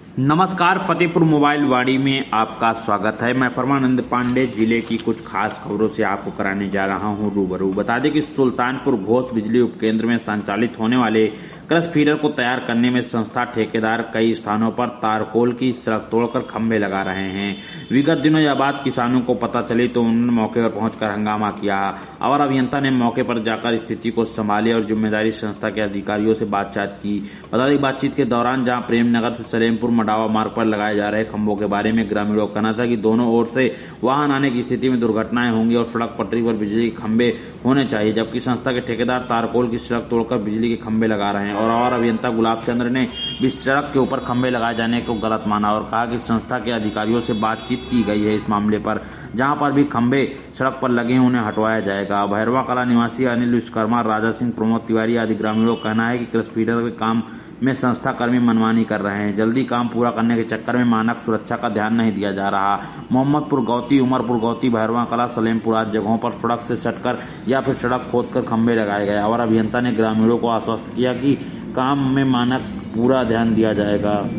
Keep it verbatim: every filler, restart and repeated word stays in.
नमस्कार, फतेहपुर मोबाइल वाड़ी में आपका स्वागत है। मैं परमानंद पांडे जिले की कुछ खास खबरों से आपको कराने जा रहा हूं रूबरू। बता दें कि सुल्तानपुर घोष बिजली उपकेंद्र में संचालित होने वाले क्रश फीडर को तैयार करने में संस्था ठेकेदार कई स्थानों पर तारकोल की सड़क तोड़कर खंभे लगा रहे हैं। विगत दिनों यह बात किसानों को पता चली तो उन्होंने मौके पर पहुंचकर हंगामा किया और अभियंता ने मौके पर जाकर स्थिति को संभाली और जिम्मेदारी संस्था के अधिकारियों से बातचीत की। बता दें बातचीत के दौरान जहां प्रेमनगर से सलेमपुर मडावा मार्ग पर लगाए जा रहे खंभों के बारे में ग्रामीणों का कहना था कि दोनों ओर से वाहन आने की स्थिति में दुर्घटनाएं होंगी और सड़क पटरी पर बिजली के खंभे होने चाहिए, जबकि संस्था के ठेकेदार तारकोल की सड़क तोड़कर बिजली के खंभे लगा रहे हैं। और, और अभियंता गुलाब चंद्र ने भी सड़क के ऊपर खंभे लगाए जाने को गलत माना और कहा कि संस्था के अधिकारियों से बातचीत की गई है इस मामले पर। जहां पर भी खंभे सड़क पर लगे हैं उन्हें हटवाया जाएगा। भैरवा कला निवासी अनिल विश्वकर्मा, राजा सिंह, प्रमोद तिवारी आदि ग्रामीणों का कहना है कि क्रश फीडर के काम में संस्था कर्मी मनमानी कर रहे हैं। जल्दी काम पूरा करने के चक्कर में मानक सुरक्षा का ध्यान नहीं दिया जा रहा। मोहम्मदपुर गौती, उमरपुर गौती, भैरवा कला, सलेमपुर आदि जगहों पर सड़क से सटकर या फिर सड़क खोदकर खंभे लगाए गए और अभियंता ने ग्रामीणों को आश्वस्त किया कि काम में मानक पूरा ध्यान दिया जाएगा।